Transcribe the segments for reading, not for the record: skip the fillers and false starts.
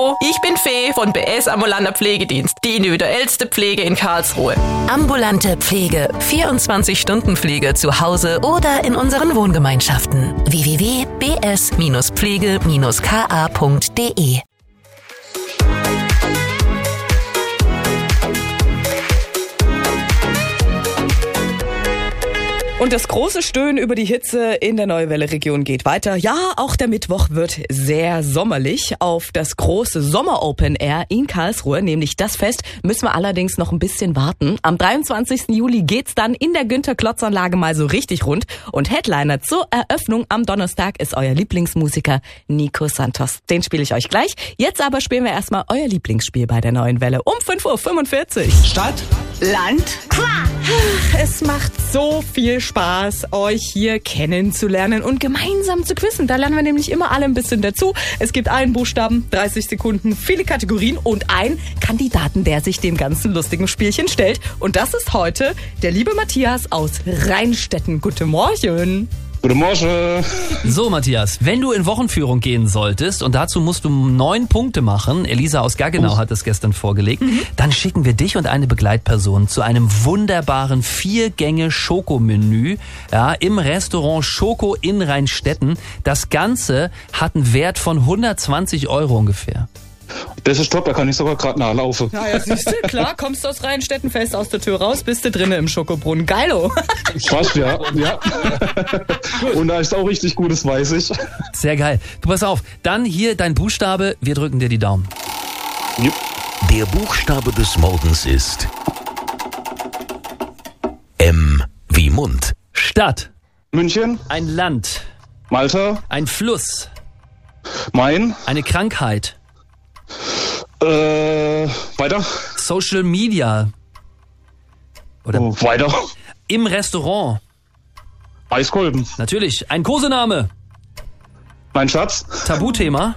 Hallo, ich bin Fee von BS Ambulanter Pflegedienst, die individuellste Pflege in Karlsruhe. Ambulante Pflege, 24-Stunden-Pflege zu Hause oder in unseren Wohngemeinschaften. www.bs-pflege-ka.de. Und das große Stöhnen über die Hitze in der Neuwelle-Region geht weiter. Ja, auch der Mittwoch wird sehr sommerlich. Auf das große Sommer-Open Air in Karlsruhe, nämlich das Fest, müssen wir allerdings noch ein bisschen warten. Am 23. Juli geht's dann in der Günther-Klotz-Anlage mal so richtig rund. Und Headliner zur Eröffnung am Donnerstag ist euer Lieblingsmusiker Nico Santos. Den spiele ich euch gleich. Jetzt aber spielen wir erstmal euer Lieblingsspiel bei der Neuen Welle um 5:45 Uhr. Stadt, Land, Quatsch. Es macht so viel Spaß, euch hier kennenzulernen und gemeinsam zu quizzen. Da lernen wir nämlich immer alle ein bisschen dazu. Es gibt einen Buchstaben, 30 Sekunden, viele Kategorien und einen Kandidaten, der sich dem ganzen lustigen Spielchen stellt. Und das ist heute der liebe Matthias aus Rheinstetten. Guten Morgen. Guten Morgen. So, Matthias, wenn du in Wochenführung gehen solltest und dazu musst du 9 Punkte machen, Elisa aus Gaggenau hat das gestern vorgelegt, dann schicken wir dich und eine Begleitperson zu einem wunderbaren 4-Gänge-Schokomenü, ja, im Restaurant Schoko in Rheinstetten. Das Ganze hat einen Wert von 120 € ungefähr. Das ist top, da kann ich sogar gerade nachlaufen. Ja, siehst du, klar, kommst du aus Rheinstetten, fällst aus der Tür raus, bist du drinnen im Schokobrunnen. Geilo. Fast, ja. Und da ist auch richtig gut, das weiß ich. Sehr geil. Du, pass auf, dann hier dein Buchstabe, wir drücken dir die Daumen. Jupp. Der Buchstabe des Morgens ist M wie Mund. Stadt. München, Ein Land. Malta, Ein Fluss. Main, Eine Krankheit. weiter, Social Media. Oder weiter, im Restaurant. Eiskolben, Natürlich. Ein Kosename. mein Schatz, Tabuthema.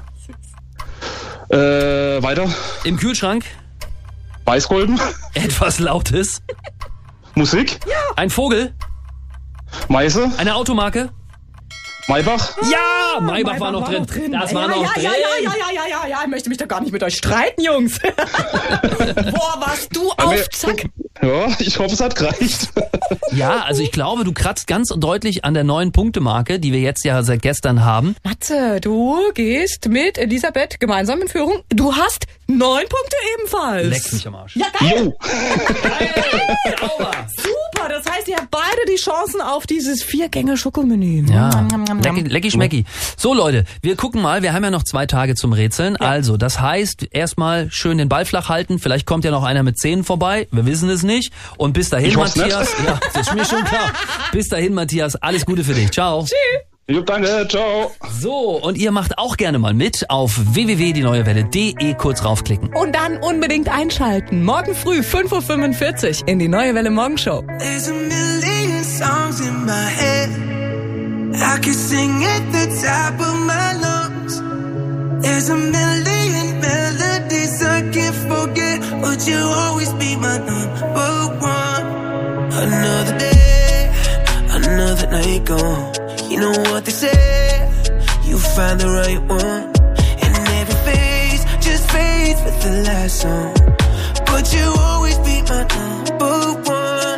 weiter, Im Kühlschrank. Weißkolben, Etwas Lautes. Musik, Ein Vogel. Meise, Eine Automarke. Maybach, Ja, Maybach war noch drin. Das war noch drin. Ja, ich möchte mich doch gar nicht mit euch streiten, Jungs. Boah, warst du auf Zack. Ja, ich hoffe, es hat gereicht. Ja, also ich glaube, du kratzt ganz deutlich an der 9-Punkte-Marke, die wir jetzt ja seit gestern haben. Matze, du gehst mit Elisabeth gemeinsam in Führung. Du hast 9 Punkte ebenfalls. Leck mich am Arsch. Ja, geil. Jo. Geil, sauber. Super, das heißt, ihr habt beide die Chancen auf dieses 4-Gänge-Schokomenü. Ja, lecki schmecki. So Leute, wir gucken mal, wir haben ja noch 2 Tage zum Rätseln. Ja. Also, das heißt, erstmal schön den Ball flach halten. Vielleicht kommt ja noch einer mit 10 vorbei. Wir wissen es nicht. Und bis dahin, Matthias. Ja, das ist mir schon klar. Bis dahin, Matthias, alles Gute für dich. Ciao. Tschüss. Jo, danke, ciao. So, und ihr macht auch gerne mal mit auf www.dieneuewelle.de, kurz raufklicken. Und dann unbedingt einschalten. Morgen früh 5:45 Uhr in die Neue Welle Morgenshow. There's a million songs in my head. I could sing at the top of my lungs. There's a million melodies I can't forget, but you'll always be my number one. Another day, another night gone. You know what they say, you find the right one. And every phase just fades with the last song, but you'll always be my number one.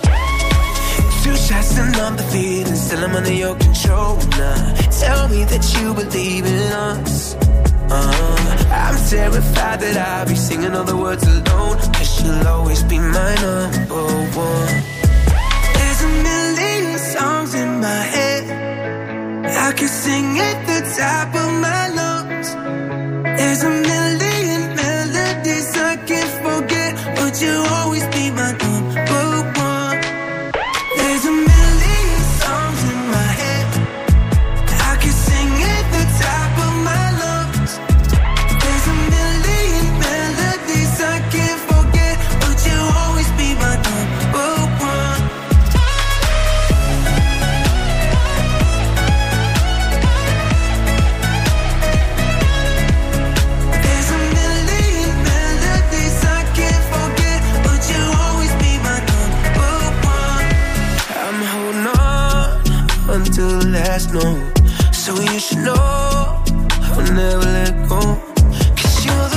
2 shots and I'm defeated, still I'm under your control now. Tell me that you believe in us. I'm terrified that I'll be singing all the words alone, 'cause you'll always be my number one. There's a million songs in my head. I could sing at the top of my lungs. There's a million melodies I can't forget, but you'll always be my number one. There's a million songs in my head. I could sing at the top of my lungs. There's a million melodies I can't forget, but you'll always be my number one. There's a million melodies I can't forget, but you'll always be my number one. I'm holding on until the last note, so you should know I'll never let go, 'cause you're the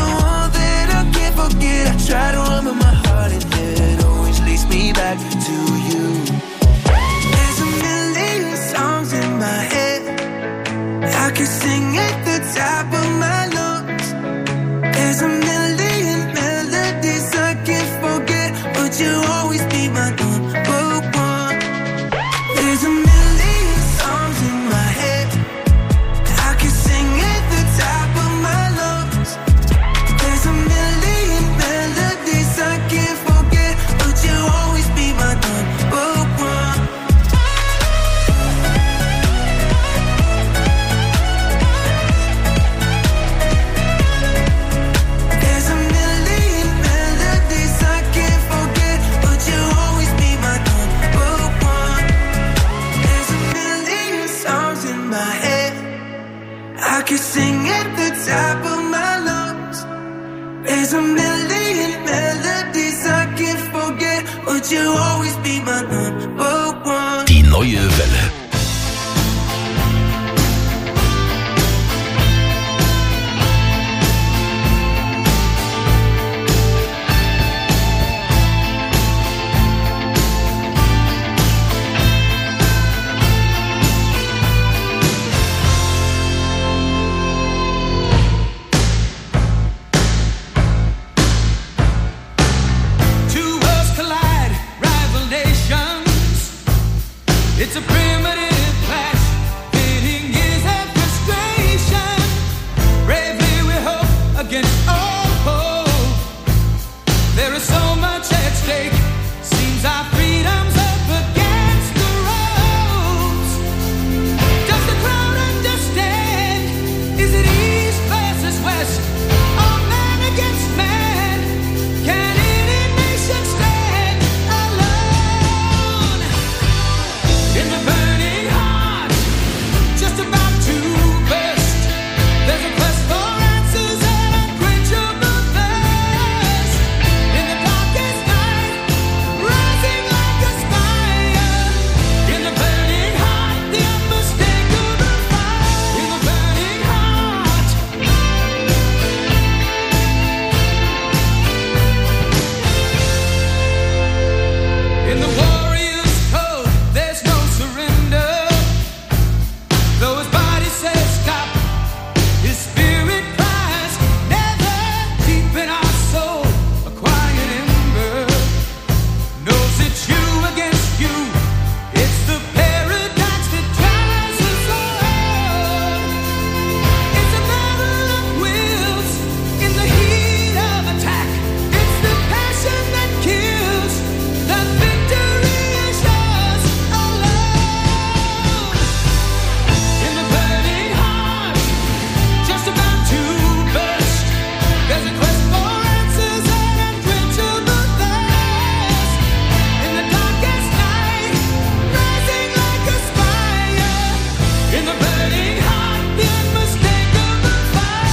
but you'll always be my number one. Die neue Welle. It's a primitive clash, pitting years of frustration. Bravely we hope against all hope. There is so much at stake. Seems our freedom's up against the ropes. Does the crowd understand? Is it east versus west? Or man against man? Can any nation stand alone? In the burning heart, just about to burst, there's a quest for answers and unquenchable thirst. In the darkest night, rising like a spire. In the burning heart, the unmistakable fire. In the burning heart. In the warrior's code, there's no surrender. Though his body says stop, his spirit cries never. Deep in our soul, a quiet ember knows it's you against you. It's the paradox that drives us all. It's a battle of wills in the heat of attack. It's the passion that kills. The victory is yours alone. In the burning heart, just about to burst, there's a quest for answers and unquenchable thirst. In the darkest night, rising like a spire. In the burning heart, the unmistakable fire.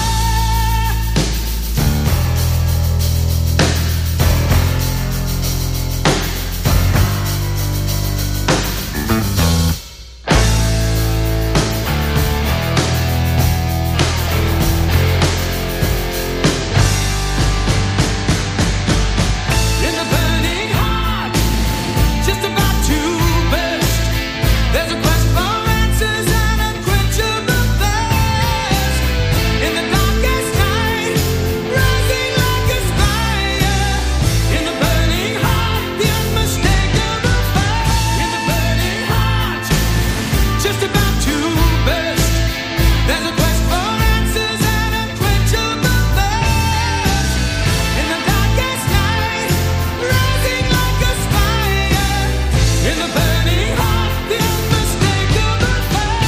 In the burning heart, just about to burst, there's a quest for answers and unquenchable thirst. In the darkest night, rising like a spire. In the burning heart, the unmistakable fire. In the burning heart, just about to burst, there's a quest for answers and unquenchable thirst. In the darkest night, rising like a spire. In the burning heart, the unmistakable fire.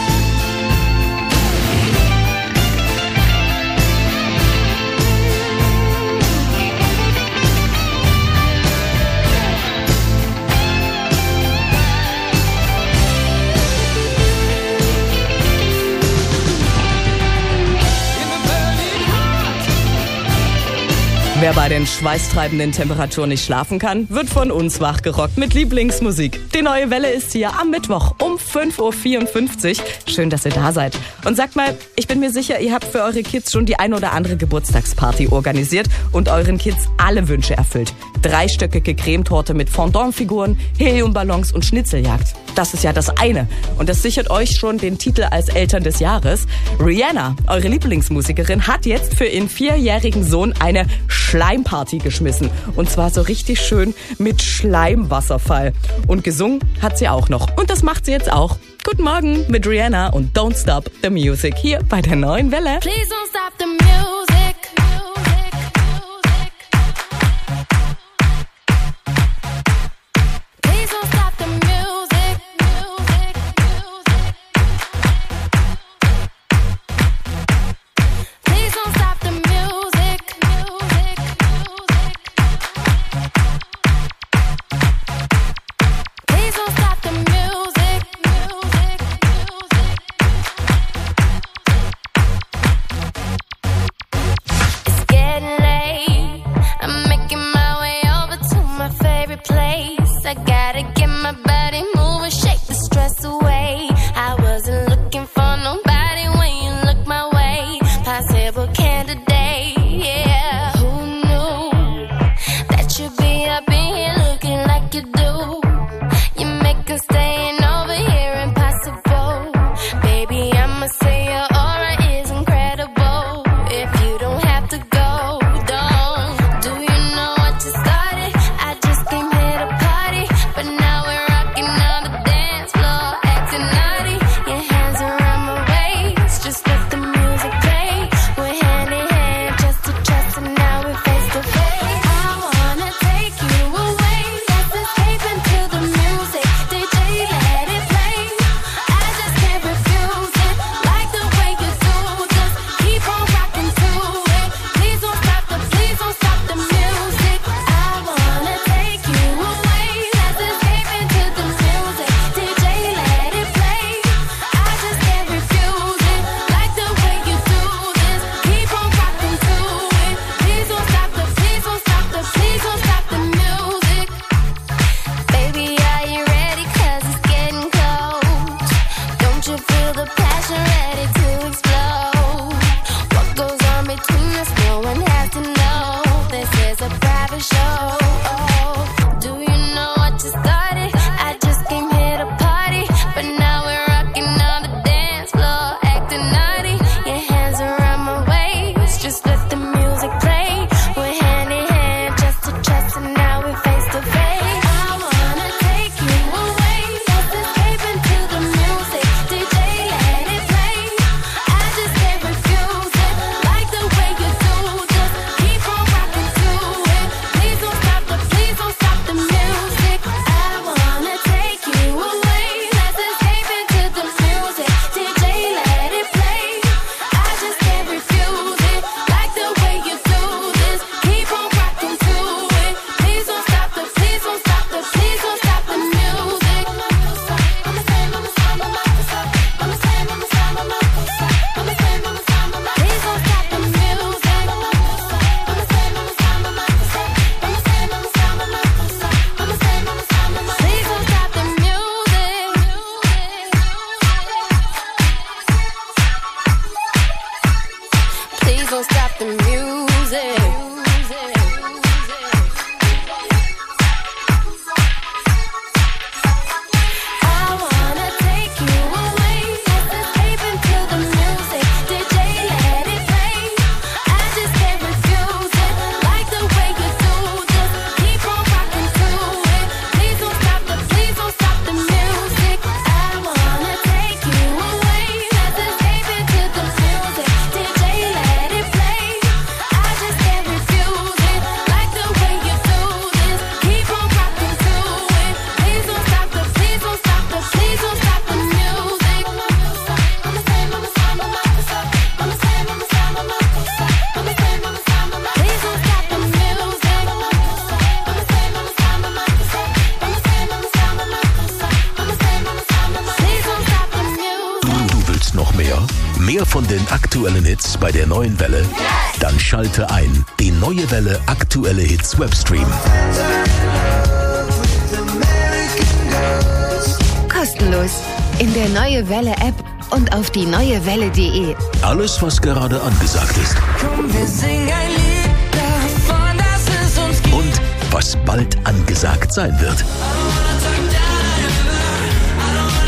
In the burning heart. Wer bei den schweißtreibenden Temperaturen nicht schlafen kann, wird von uns wachgerockt mit Lieblingsmusik. Die neue Welle ist hier am Mittwoch um 5.54 Uhr. Schön, dass ihr da seid. Und sagt mal, ich bin mir sicher, ihr habt für eure Kids schon die ein oder andere Geburtstagsparty organisiert und euren Kids alle Wünsche erfüllt. 3-stöckige Cremetorte mit Fondant-Figuren, Heliumballons und Schnitzeljagd. Das ist ja das eine. Und das sichert euch schon den Titel als Eltern des Jahres. Rihanna, eure Lieblingsmusikerin, hat jetzt für ihren 4-jährigen Sohn eine Schleimparty geschmissen. Und zwar so richtig schön mit Schleimwasserfall. Und gesungen hat sie auch noch. Und das macht sie jetzt auch. Guten Morgen mit Rihanna und Don't Stop the Music hier bei der neuen Welle. Please don't stop the music. Please don't stop the music. Please don't stop the music. Please don't stop the music. stop the music. I wanna take you away. Let's escape into the music. DJ, let it play. I just can't refuse it. Like the way you do this. Keep on rocking to it. Please don't stop the music. I wanna take you away. Let's escape into the music. DJ, let it play. I just can't refuse it. Like the way you do this. Keep on rocking to it. Please don't stop the music. Please don't stop the music. Please don't stop the music. Du willst noch mehr? Mehr von den aktuellen Hits bei der neuen Welle? Dann schalte ein. Die neue Welle aktuelle Hits Webstream. Kostenlos. In der Neue Welle App und auf die neuewelle.de. Alles, was gerade angesagt ist. Komm, wir singen ein Lied davon, dass es uns gibt. Und was bald angesagt sein wird. I wanna